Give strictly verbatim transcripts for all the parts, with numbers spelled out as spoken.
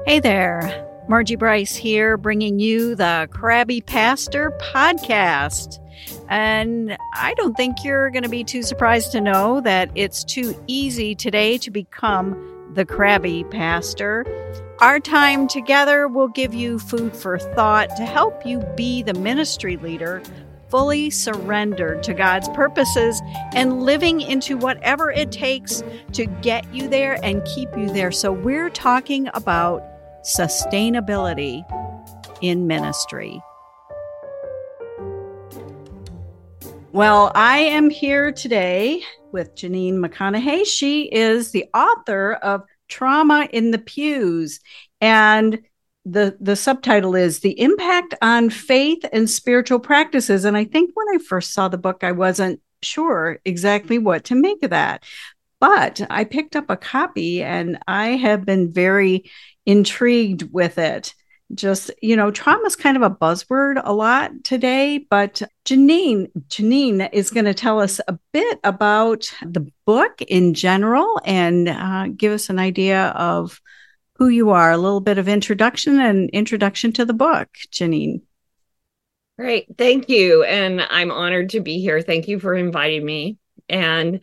Hey there, Margie Bryce here, bringing you the Crabby Pastor podcast. And I don't think you're going to be too surprised to know that it's too easy today to become the Crabby Pastor. Our time together will give you food for thought to help you be the ministry leader fully surrendered to God's purposes and living into whatever it takes to get you there and keep you there. So we're talking about sustainability in ministry. Well, I am here today with Janine McConaughey. She is the author of Trauma in the Pews, and the the subtitle is The Impact on Faith and Spiritual Practices. And I think when I first saw the book, I wasn't sure exactly what to make of that. But I picked up a copy and I have been very intrigued with it. Just, you know, trauma is kind of a buzzword a lot today, but Janine, Janine is going to tell us a bit about the book in general and uh, give us an idea of who you are, a little bit of introduction and introduction to the book, Janine. Great. Thank you. And I'm honored to be here. Thank you for inviting me. And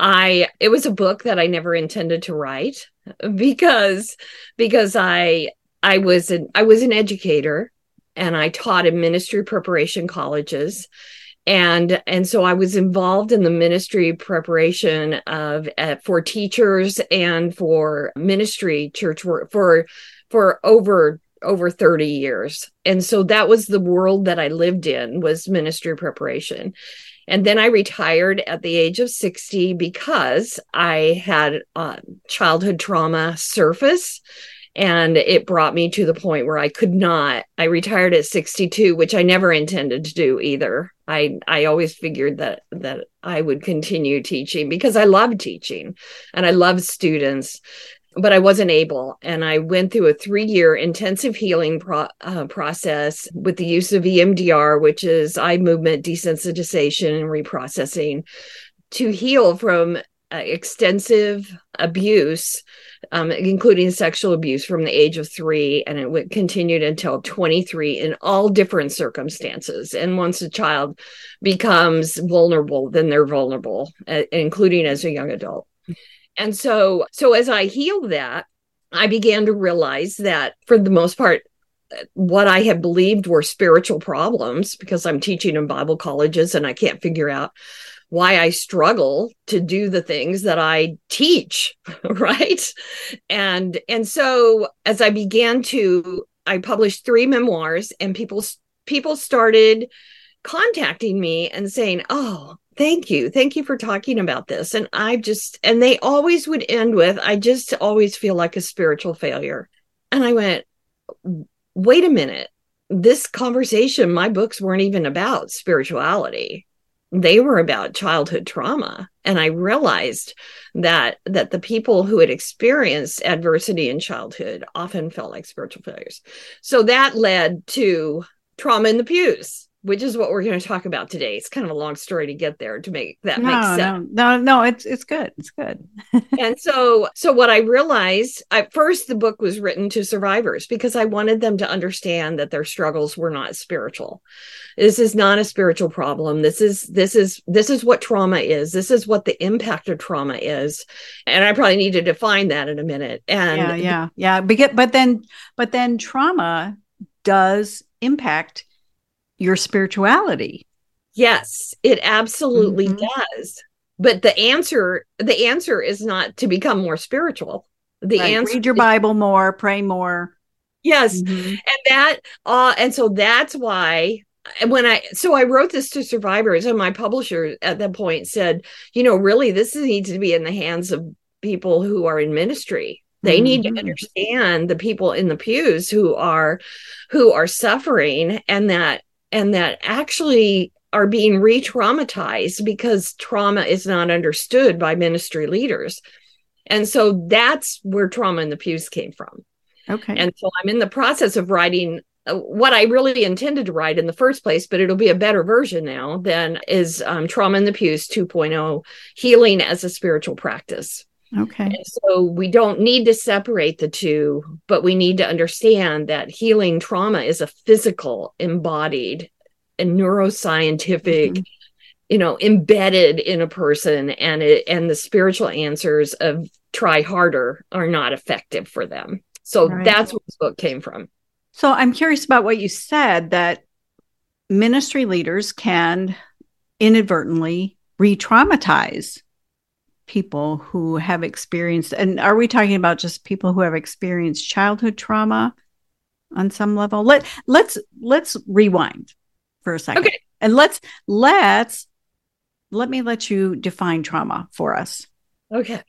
I, it was a book that I never intended to write because, because I, I was an, I was an educator and I taught in ministry preparation colleges. And, and so I was involved in the ministry preparation of uh, for teachers and for ministry church work for, for over, over thirty years. And so that was the world that I lived in, was ministry preparation. And then I retired at the age of sixty because I had uh, childhood trauma surface. And it brought me to the point where I could not, I retired at sixty-two, which I never intended to do either. I, I always figured that, that I would continue teaching because I love teaching and I love students, but I wasn't able. And I went through a three-year intensive healing pro- uh, process with the use of E M D R, which is eye movement desensitization and reprocessing, to heal from uh, extensive abuse, um, including sexual abuse from the age of three. And it w- continued until twenty-three in all different circumstances. And once a child becomes vulnerable, then they're vulnerable, uh, including as a young adult. And so, so as I healed that, I began to realize that for the most part, what I had believed were spiritual problems, because I'm teaching in Bible colleges and I can't figure out why I struggle to do the things that I teach, right? And, and so as I began to, I published three memoirs and people, people started contacting me and saying, oh, thank you. Thank you for talking about this. And I just, and they always would end with, I just always feel like a spiritual failure. And I went, wait a minute, this conversation, my books weren't even about spirituality. They were about childhood trauma. And I realized that, that the people who had experienced adversity in childhood often felt like spiritual failures. So that led to Trauma in the Pews, which is what we're going to talk about today. It's kind of a long story to get there to make that no, make sense. No, no, no, it's it's good. It's good. And so, so what I realized, at first the book was written to survivors because I wanted them to understand that their struggles were not spiritual. This is not a spiritual problem. This is, this is, this is what trauma is. This is what the impact of trauma is. And I probably need to define that in a minute. And yeah, yeah, yeah. But, but then, but then trauma does impact your spirituality. Yes, it absolutely mm-hmm. does. But the answer, the answer is not to become more spiritual. The right. answer, read your Bible more, pray more. Yes. Mm-hmm. And that, uh, and so that's why when I, so I wrote this to survivors, and my publisher at that point said, you know, really, this needs to be in the hands of people who are in ministry. They mm-hmm. need to understand the people in the pews who are, who are suffering, and that, and that actually are being re-traumatized because trauma is not understood by ministry leaders. And so that's where Trauma in the Pews came from. Okay. And so I'm in the process of writing what I really intended to write in the first place, but it'll be a better version now, than is um, Trauma in the Pews two point oh, Healing as a Spiritual Practice. Okay. And so we don't need to separate the two, but we need to understand that healing trauma is a physical, embodied, and neuroscientific, Mm-hmm. you know, embedded in a person, and it, and the spiritual answers of try harder are not effective for them. So Right. that's where this book came from. So I'm curious about what you said, that ministry leaders can inadvertently re-traumatize people who have experienced, and are we talking about just people who have experienced childhood trauma on some level? Let let's let's rewind for a second. Okay. And let's let's let me let you define trauma for us. Okay.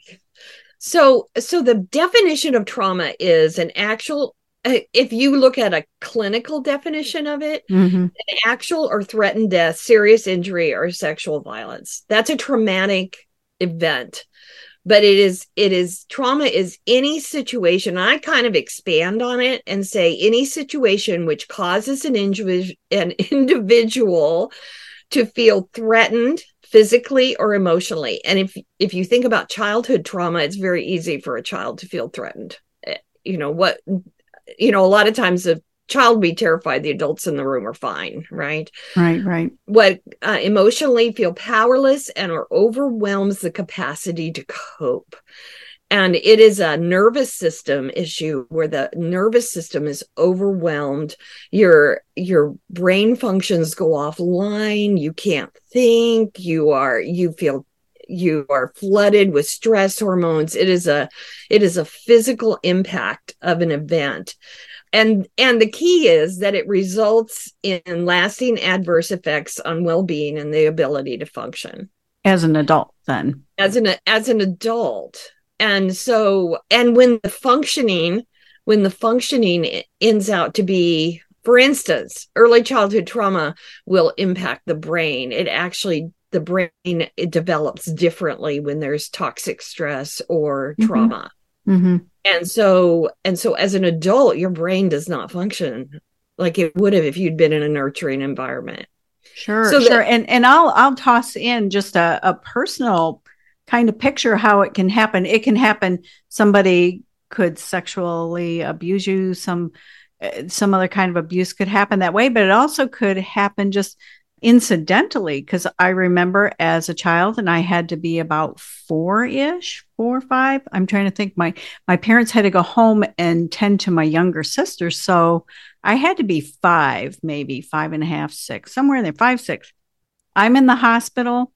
So so the definition of trauma is an actual, if you look at a clinical definition of it, mm-hmm. an actual or threatened death, serious injury, or sexual violence. That's a traumatic event. But it is, it is, trauma is any situation. I kind of expand on it and say any situation which causes an, indiv- an individual to feel threatened physically or emotionally. And if, if you think about childhood trauma, it's very easy for a child to feel threatened. You know, what, you know, a lot of times the child will be terrified, the adults in the room are fine, right? Right, right. What uh, emotionally feel powerless and or overwhelms the capacity to cope. And it is a nervous system issue where the nervous system is overwhelmed. Your, your brain functions go offline. You can't think. You are, you feel, you are flooded with stress hormones. It is a, it is a physical impact of an event. And, and the key is that it results in lasting adverse effects on well-being and the ability to function. As an adult, then. As an, as an adult. And so, and when the functioning, when the functioning ends out to be, for instance, early childhood trauma will impact the brain. It actually, the brain, it develops differently when there's toxic stress or Mm-hmm. trauma. Mm-hmm. And so, and so as an adult, your brain does not function like it would have if you'd been in a nurturing environment. Sure, so sure. that, and and I'll I'll toss in just a, a personal kind of picture how it can happen. It can happen. Somebody could sexually abuse you. Some some other kind of abuse could happen that way, but it also could happen just incidentally, because I remember as a child, and I had to be about four-ish, four or five. I'm trying to think. My my parents had to go home and tend to my younger sister, so I had to be five, maybe five and a half, six, somewhere in there, five, six. I'm in the hospital.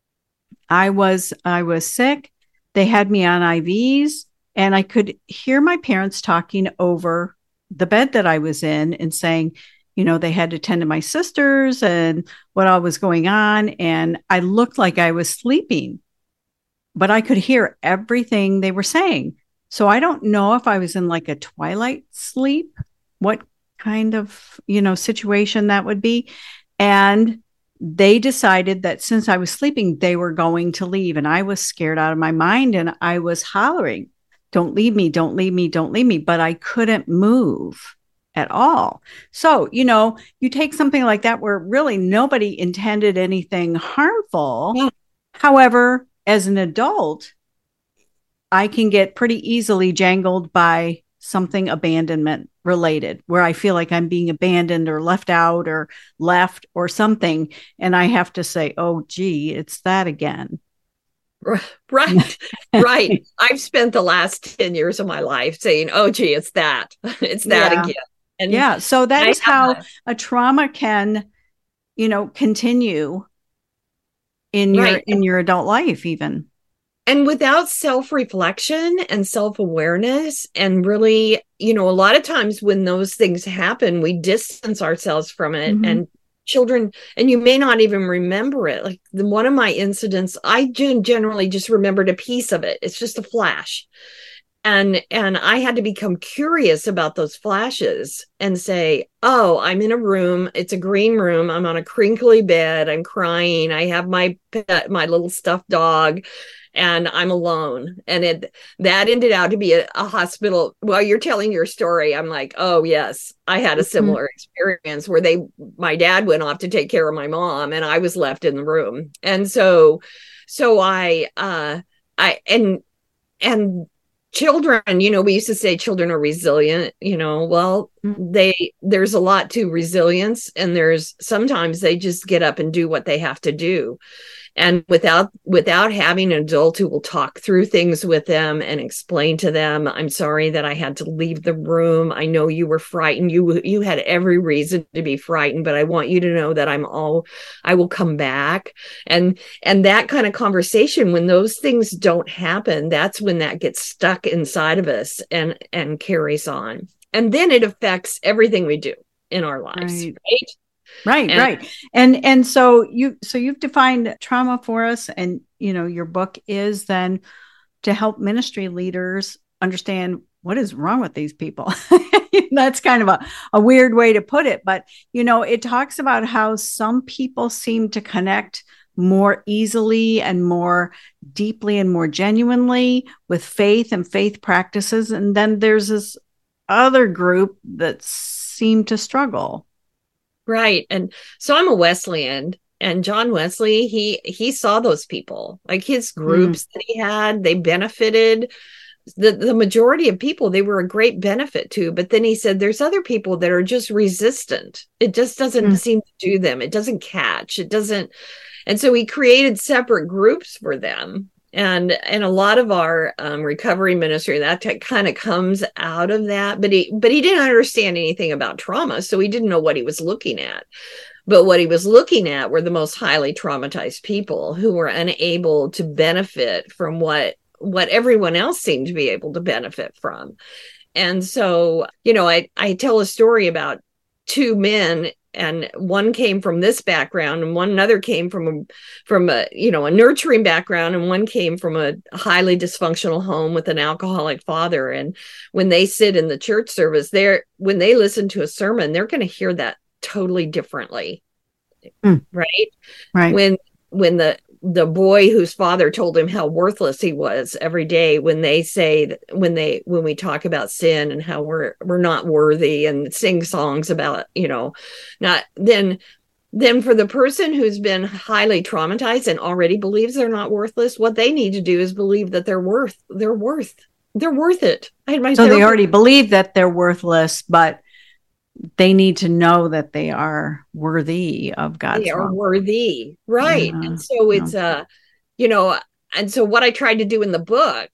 I was I was sick. They had me on I Vs, and I could hear my parents talking over the bed that I was in and saying, you know, they had to tend to my sisters and what all was going on. And I looked like I was sleeping, but I could hear everything they were saying. So I don't know if I was in like a twilight sleep, what kind of, you know, situation that would be. And they decided that since I was sleeping, they were going to leave. And I was scared out of my mind. And I was hollering, don't leave me, don't leave me, don't leave me. But I couldn't move at all. So, you know, you take something like that where really nobody intended anything harmful. Yeah. However, as an adult, I can get pretty easily jangled by something abandonment related, where I feel like I'm being abandoned or left out or left or something. And I have to say, oh, gee, it's that again. Right, right. I've spent the last ten years of my life saying, oh, gee, it's that, it's that yeah. again. And yeah, so that I is how a, a trauma can, you know, continue in your right. in your adult life even. And without self-reflection and self-awareness, and really, you know, a lot of times when those things happen, we distance ourselves from it. Mm-hmm. And children, and you may not even remember it. Like the, one of my incidents, I generally just remembered a piece of it. It's just a flash. And and I had to become curious about those flashes and say, oh, I'm in a room. It's a green room. I'm on a crinkly bed. I'm crying. I have my pet, my little stuffed dog, and I'm alone. And it that ended out to be a, a hospital. While you're telling your story, I'm like, oh, yes, I had a similar mm-hmm. experience where they my dad went off to take care of my mom and I was left in the room. And so so I uh I and and children, you know, we used to say children are resilient, you know, well, they, there's a lot to resilience, and there's sometimes they just get up and do what they have to do. And without without having an adult who will talk through things with them and explain to them, I'm sorry that I had to leave the room. I know you were frightened. You you had every reason to be frightened, but I want you to know that I'm all, I will come back. And and that kind of conversation, when those things don't happen, that's when that gets stuck inside of us and and carries on. And then it affects everything we do in our lives, Right. right? Right, And, right. And and so you so you've defined trauma for us, and you know your book is then to help ministry leaders understand what is wrong with these people. That's kind of a, a weird way to put it, but you know, it talks about how some people seem to connect more easily and more deeply and more genuinely with faith and faith practices, and then there's this other group that seem to struggle. right. And so I'm a Wesleyan, and John Wesley, he he saw those people, like his groups mm. that he had, they benefited the, the majority of people, they were a great benefit to. But then he said, there's other people that are just resistant. It just doesn't mm. seem to do them. It doesn't catch. It doesn't. And so he created separate groups for them. And and a lot of our um, recovery ministry, that t- kind of comes out of that. But he but he didn't understand anything about trauma, so he didn't know what he was looking at. But what he was looking at were the most highly traumatized people who were unable to benefit from what what everyone else seemed to be able to benefit from. And so, you know, I I tell a story about two men, and one came from this background, and one another came from a, from a, you know, a nurturing background, and one came from a highly dysfunctional home with an alcoholic father. And when they sit in the church service, they're, when they listen to a sermon, they're going to hear that totally differently. Mm. Right. Right. When, when the, the boy whose father told him how worthless he was every day, when they say that, when they, when we talk about sin and how we're, we're not worthy, and sing songs about, you know, not then, then for the person who's been highly traumatized and already believes they're not worthless, what they need to do is believe that they're worth, they're worth, they're worth it. I had my so therapist. They already believe that they're worthless, but they need to know that they are worthy of God's They are love. worthy. Right. Yeah. And so it's, yeah. uh, you know, and so what I tried to do in the book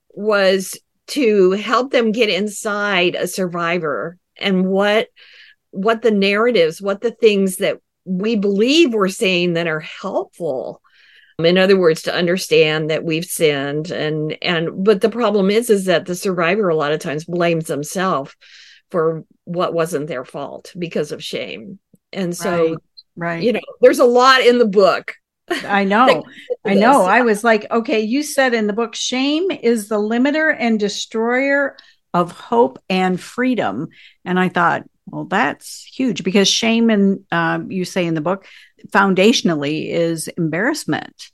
was to help them get inside a survivor, and what, what the narratives, what the things that we believe we're saying that are helpful. In other words, to understand that we've sinned. And, and, but the problem is, is that the survivor a lot of times blames themselves for what wasn't their fault because of shame. And so, right, right. you know, there's a lot in the book. I know. I know. I was like, okay, you said in the book, shame is the limiter and destroyer of hope and freedom. And I thought, well, that's huge, because shame, and um, you say in the book, foundationally is embarrassment.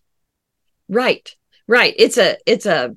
Right. Right. It's a, it's a,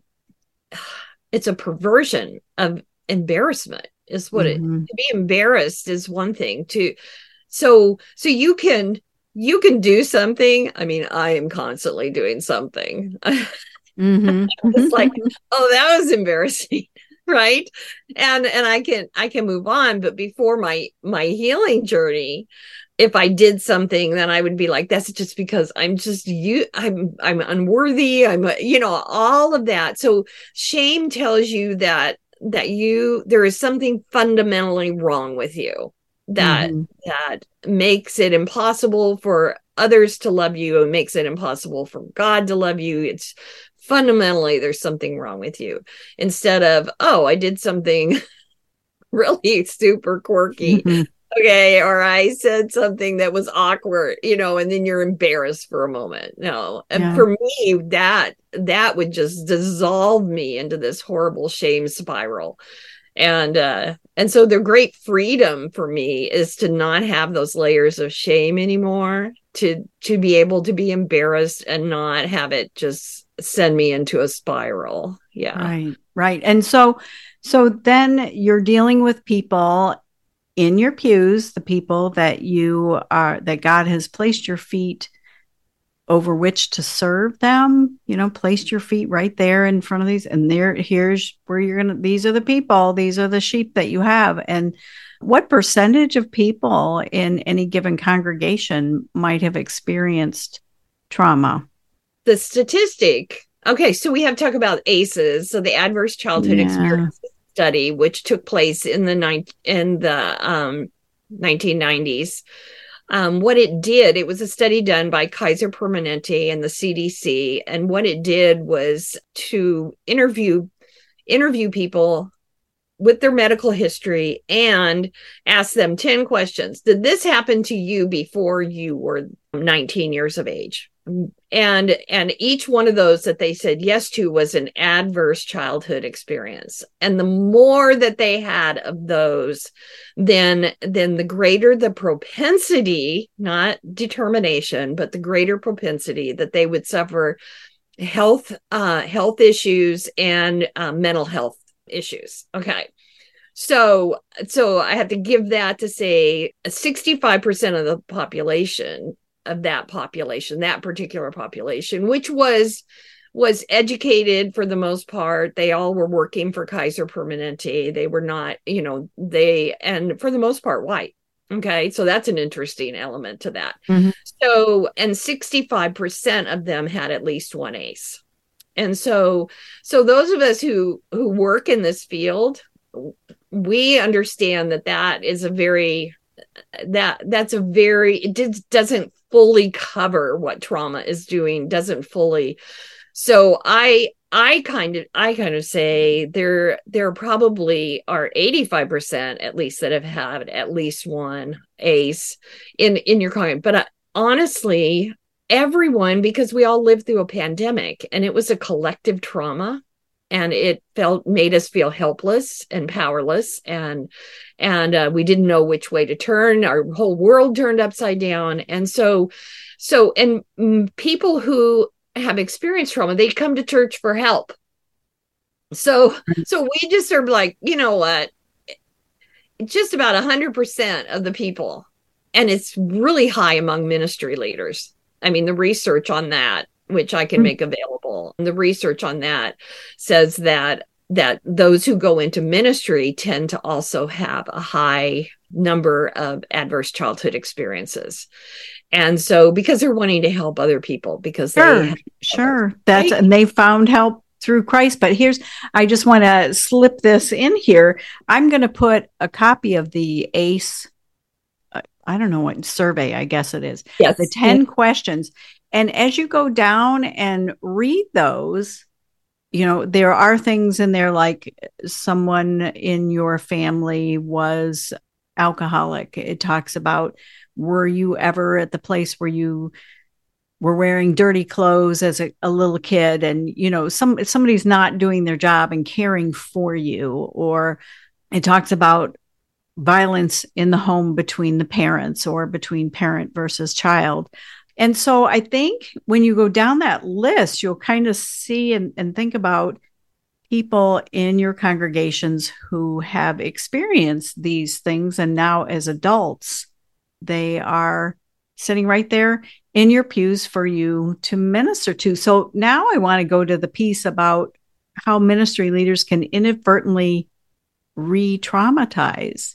it's a perversion of embarrassment. Is what mm-hmm. it, to be embarrassed is one thing to, so, so you can, you can do something. I mean, I am constantly doing something. Mm-hmm. It's like, oh, that was embarrassing. Right. And, and I can, I can move on. But before my, my healing journey, if I did something, then I would be like, that's just because I'm just you, I'm, I'm unworthy. I'm, you know, all of that. So shame tells you that that you, there is something fundamentally wrong with you that, mm-hmm. that makes it impossible for others to love you, and makes it impossible for God to love you. It's fundamentally, there's something wrong with you, instead of, oh, I did something really super quirky. Mm-hmm. Okay. Or I said something that was awkward, you know, and then you're embarrassed for a moment. No. And yeah. for me, that, that would just dissolve me into this horrible shame spiral. And, uh, and so the great freedom for me is to not have those layers of shame anymore, to, to be able to be embarrassed and not have it just send me into a spiral. Yeah. Right. Right. And so, so then you're dealing with people in your pews, the people that you are, that God has placed your feet over which to serve them. You know, place your feet right there in front of these, and there, here's where you're going to, these are the people, these are the sheep that you have. And what percentage of people in any given congregation might have experienced trauma? The statistic. Okay, so we have to talk about A C Es, so the Adverse Childhood Yeah. Experience Study, which took place in the ni- in the um, nineteen nineties. Um, what it did, it was a study done by Kaiser Permanente and the C D C, and what it did was to interview interview people with their medical history and ask them ten questions. Did this happen to you before you were nineteen years of age? And and each one of those that they said yes to was an adverse childhood experience. And the more that they had of those, then then the greater the propensity, not determination, but the greater propensity that they would suffer health uh, health issues and uh, mental health issues. Okay. So, so I have to give that to say sixty-five percent of the population of that population, that particular population, which was, was educated for the most part. They all were working for Kaiser Permanente. They were not, you know, they, and for the most part, white. Okay. So that's an interesting element to that. Mm-hmm. So, and sixty-five percent of them had at least one A C E. And so, so those of us who, who work in this field, we understand that that is a very, that that's a very, it did, doesn't fully cover what trauma is doing, doesn't fully. So I, I kind of, I kind of say there, there probably are eighty-five percent at least that have had at least one A C E in, in your comment. But uh, honestly, everyone, because we all lived through a pandemic and it was a collective trauma. And it felt made us feel helpless and powerless, and and uh, we didn't know which way to turn. Our whole world turned upside down, and so, so and mm, people who have experienced trauma, they come to church for help. So, so we just are like, you know what? Just about a hundred percent of the people, and it's really high among ministry leaders. I mean, the research on that, which I can make available. The research on that says that that those who go into ministry tend to also have a high number of adverse childhood experiences. And so because they're wanting to help other people, because sure, they have, sure. That's right? And they found help through Christ. But here's, I just want to slip this in here. I'm going to put a copy of the A C E, I don't know what survey, I guess it is. Yes. The ten yes. questions. And as you go down and read those, you know, there are things in there like someone in your family was alcoholic. It talks about, were you ever at the place where you were wearing dirty clothes as a, a little kid? And, you know, some somebody's not doing their job and caring for you. Or it talks about violence in the home between the parents or between parent versus child. And so I think when you go down that list, you'll kind of see and, and think about people in your congregations who have experienced these things. And now as adults, they are sitting right there in your pews for you to minister to. So now I want to go to the piece about how ministry leaders can inadvertently re-traumatize.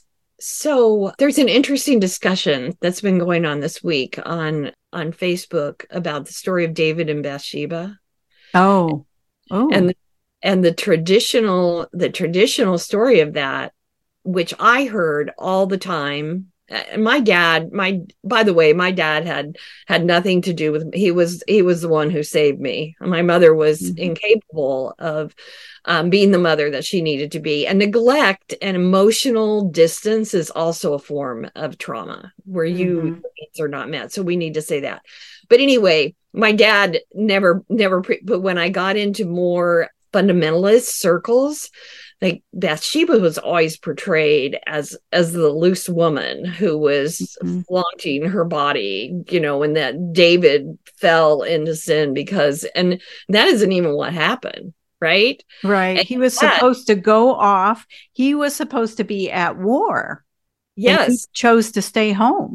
So there's an interesting discussion that's been going on this week on, on Facebook about the story of David and Bathsheba. Oh, oh, and the, and the traditional the traditional story of that, which I heard all the time. And my dad, my by the way, my dad had had nothing to do with. He was he was the one who saved me. My mother was mm-hmm. incapable of um, being the mother that she needed to be. And neglect and emotional distance is also a form of trauma where mm-hmm. you needs are not met. So we need to say that. But anyway, my dad never never. Pre- but when I got into more fundamentalist circles, like Bathsheba was always portrayed as as the loose woman who was mm-hmm. flaunting her body, you know, and that David fell into sin because, and that isn't even what happened, right? Right. And he was that, supposed to go off. He was supposed to be at war. Yes. And he chose to stay home.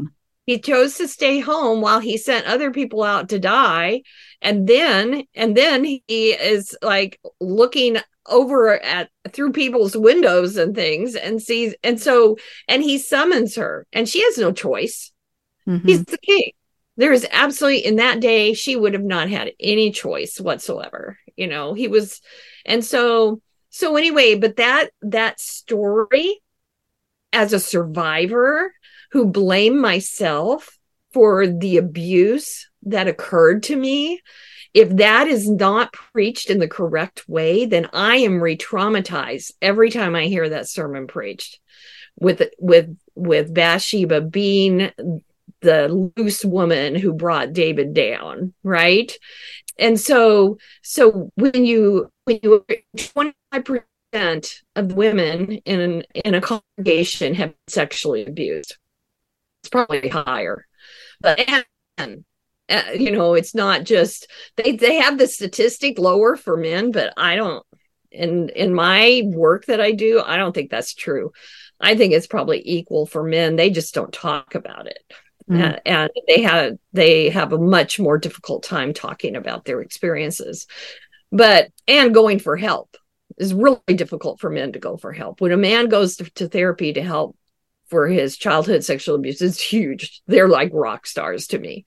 He chose to stay home while he sent other people out to die. And then, and then he is like looking over at through people's windows and things and sees, and so, and he summons her and she has no choice. Mm-hmm. He's the king. There is absolutely, in that day, she would have not had any choice whatsoever. You know, he was, and so, so anyway, but that, that story as a survivor who blame myself for the abuse that occurred to me, if that is not preached in the correct way, then I am re-traumatized every time I hear that sermon preached, with with with Bathsheba being the loose woman who brought David down, right? And so, so when you when you twenty-five percent of women in in a congregation have been sexually abused, it's probably higher, but and, uh, you know, it's not just they they have the statistic lower for men, but I don't. In in my work that I do, I don't think that's true. I think it's probably equal for men. They just don't talk about it. Mm. Uh, and they have they have a much more difficult time talking about their experiences. But and going for help is really difficult for men to go for help. When a man goes to, to therapy to help for his childhood sexual abuse, it's huge. They're like rock stars to me.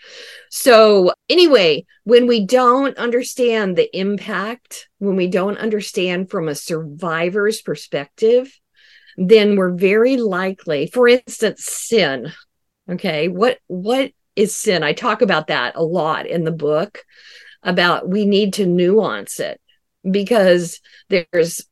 So anyway, when we don't understand the impact, when we don't understand from a survivor's perspective, then we're very likely, for instance, sin. Okay, what what is sin? I talk about that a lot in the book, about we need to nuance it, because there's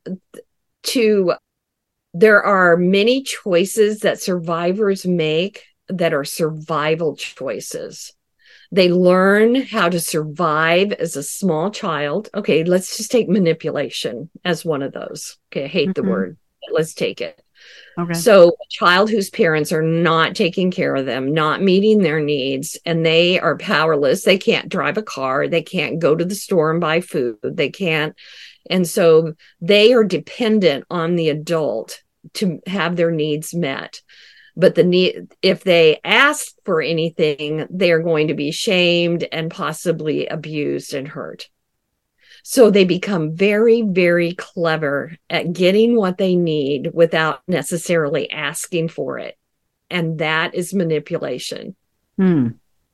two there are many choices that survivors make that are survival choices. They learn how to survive as a small child. Okay, let's just take manipulation as one of those. Okay, I hate mm-hmm. the word, but let's take it. Okay. So a child whose parents are not taking care of them, not meeting their needs, and they are powerless. They can't drive a car. They can't go to the store and buy food. They can't. And so they are dependent on the adult to have their needs met. But the need, if they ask for anything, they are going to be shamed and possibly abused and hurt. So they become very, very clever at getting what they need without necessarily asking for it. And that is manipulation. Hmm.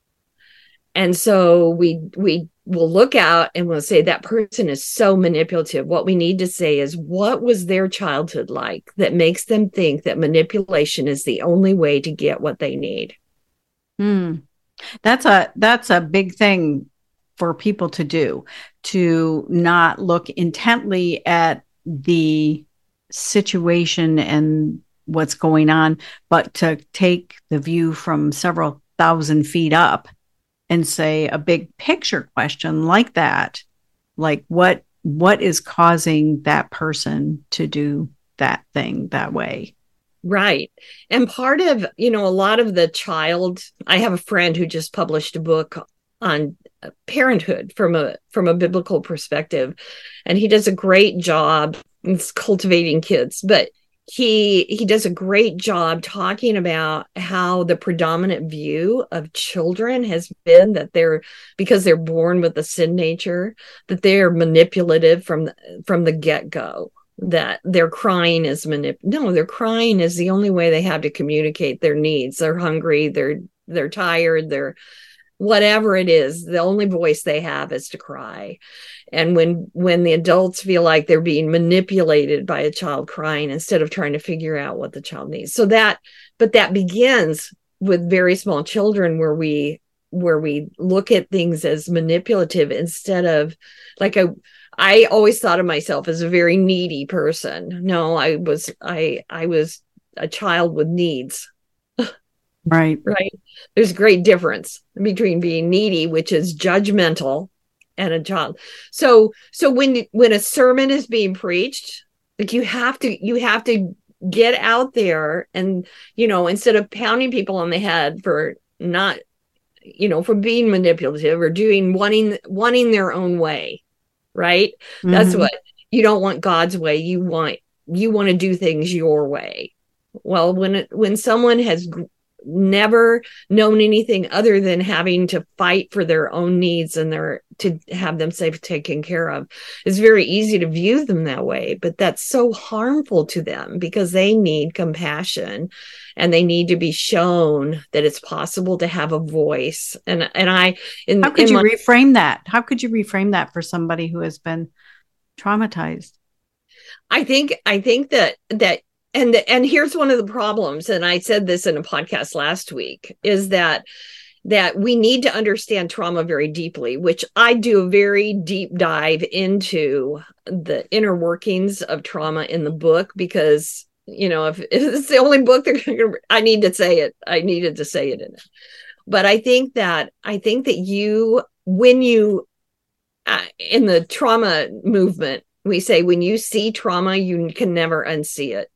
And so we we will look out and we'll say that person is so manipulative. What we need to say is, what was their childhood like that makes them think that manipulation is the only way to get what they need? Hmm. That's a that's a big thing for people to do, to not look intently at the situation and what's going on, but to take the view from several thousand feet up and say a big picture question like that, like what what is causing that person to do that thing that way? Right. And part of, you know, a lot of the child, I have a friend who just published a book on parenthood from a from a biblical perspective, and he does a great job. It's cultivating kids, but he he does a great job talking about how the predominant view of children has been that they're, because they're born with a sin nature, that they're manipulative from the, from the get-go, that their crying is manip no their crying is the only way they have to communicate their needs. They're hungry, they're they're tired, they're whatever it is, the only voice they have is to cry. And when when the adults feel like they're being manipulated by a child crying instead of trying to figure out what the child needs. So that, but that begins with very small children, where we where we look at things as manipulative instead of, like, a I always thought of myself as a very needy person. No, I was I I was a child with needs. Right. Right. There's a great difference between being needy, which is judgmental, and a child. So, so when, when a sermon is being preached, like, you have to, you have to get out there and, you know, instead of pounding people on the head for not, you know, for being manipulative or doing, wanting, wanting their own way. Right. Mm-hmm. That's what you don't want. God's way. You want, you want to do things your way. Well, when it, when someone has never known anything other than having to fight for their own needs and their to have them safe taken care of. It's very easy to view them that way, but that's so harmful to them because they need compassion and they need to be shown that it's possible to have a voice. And and I in, how could in you my, reframe that? How could you reframe that for somebody who has been traumatized? I think I think that that and and here's one of the problems, and I said this in a podcast last week, is that that we need to understand trauma very deeply, which I do a very deep dive into the inner workings of trauma in the book, because, you know, if, if it's the only book that I need to say it, I needed to say it in it. But I think that I think that you, when you, uh, in the trauma movement, we say when you see trauma, you can never unsee it.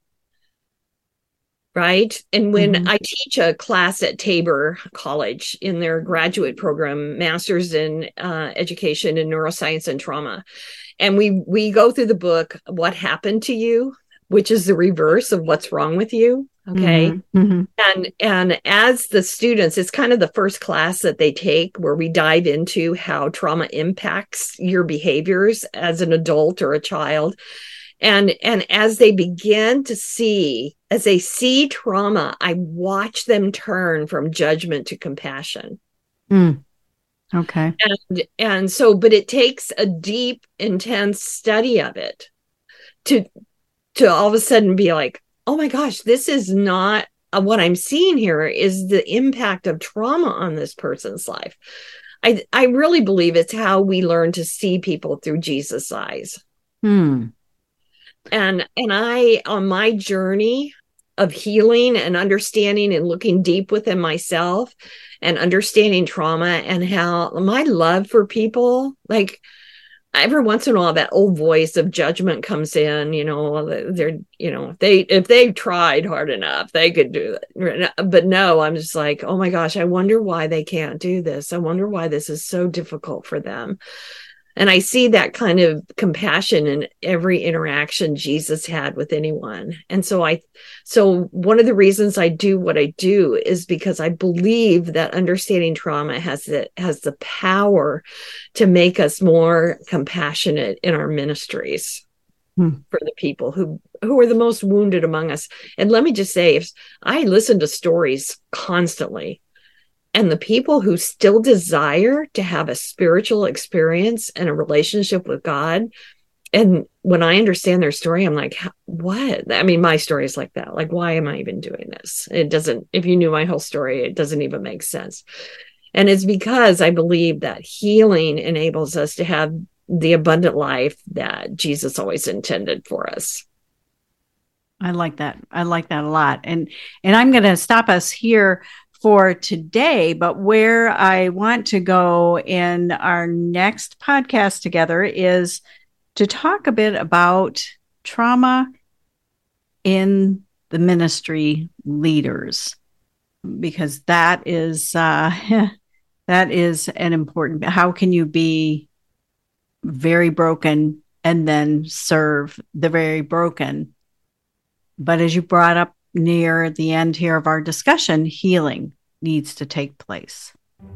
Right. And when mm-hmm. I teach a class at Tabor College in their graduate program, Master's in uh, Education in Neuroscience and Trauma, and we we go through the book, What Happened to You, which is the reverse of what's wrong with you. Okay. Mm-hmm. Mm-hmm. And and as the students, it's kind of the first class that they take where we dive into how trauma impacts your behaviors as an adult or a child. And and as they begin to see, as they see trauma, I watch them turn from judgment to compassion. Mm. Okay. And and so, but it takes a deep, intense study of it to to all of a sudden be like, oh my gosh, this is not uh, what I'm seeing here is the impact of trauma on this person's life. I I really believe it's how we learn to see people through Jesus' eyes. Hmm. And and I, on my journey of healing and understanding and looking deep within myself and understanding trauma and how my love for people, like every once in a while, that old voice of judgment comes in, you know, they're, you know, they, if they tried hard enough, they could do it. But no, I'm just like, oh my gosh, I wonder why they can't do this. I wonder why this is so difficult for them. And I see that kind of compassion in every interaction Jesus had with anyone. And so I, so one of the reasons I do what I do is because I believe that understanding trauma has the, has the power to make us more compassionate in our ministries hmm. for the people who, who are the most wounded among us. And let me just say, if I listen to stories constantly, and the people who still desire to have a spiritual experience and a relationship with God. And when I understand their story, I'm like, what? I mean, my story is like that. Like, why am I even doing this? It doesn't, if you knew my whole story, it doesn't even make sense. And it's because I believe that healing enables us to have the abundant life that Jesus always intended for us. I like that. I like that a lot. And, and I'm going to stop us here for today, but where I want to go in our next podcast together is to talk a bit about trauma in the ministry leaders, because that is uh, that is an important. How can you be very broken and then serve the very broken? But as you brought up near the end here of our discussion, healing needs to take place.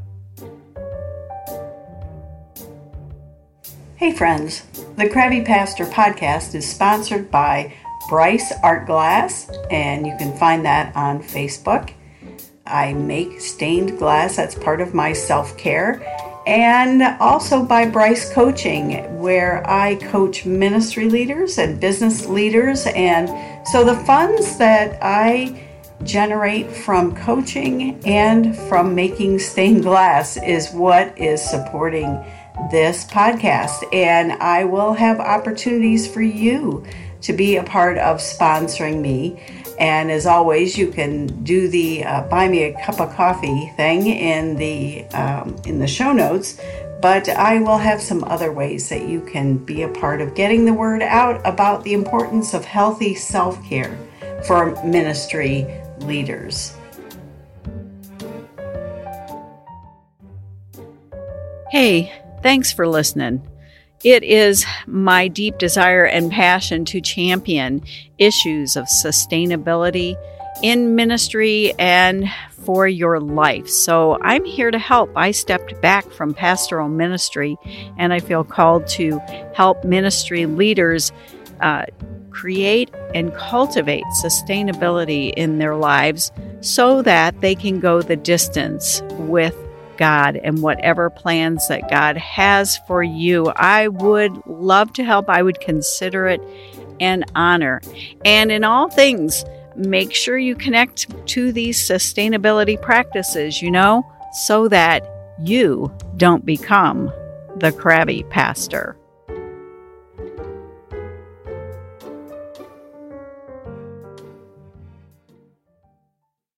Hey friends, the Crabby Pastor podcast is sponsored by Bryce Art Glass, and you can find that on Facebook. I make stained glass, that's part of my self-care. And also by Bryce Coaching, where I coach ministry leaders and business leaders. And so the funds that I generate from coaching and from making stained glass is what is supporting this podcast. And I will have opportunities for you to be a part of sponsoring me. And as always, you can do the uh, buy me a cup of coffee thing in the um, in the show notes. But I will have some other ways that you can be a part of getting the word out about the importance of healthy self-care for ministry leaders. Hey, thanks for listening. It is my deep desire and passion to champion issues of sustainability in ministry and for your life. So I'm here to help. I stepped back from pastoral ministry, and I feel called to help ministry leaders uh, create and cultivate sustainability in their lives so that they can go the distance with God and whatever plans that God has for you. I would love to help. I would consider it an honor. And in all things, make sure you connect to these sustainability practices, you know, so that you don't become the crabby pastor.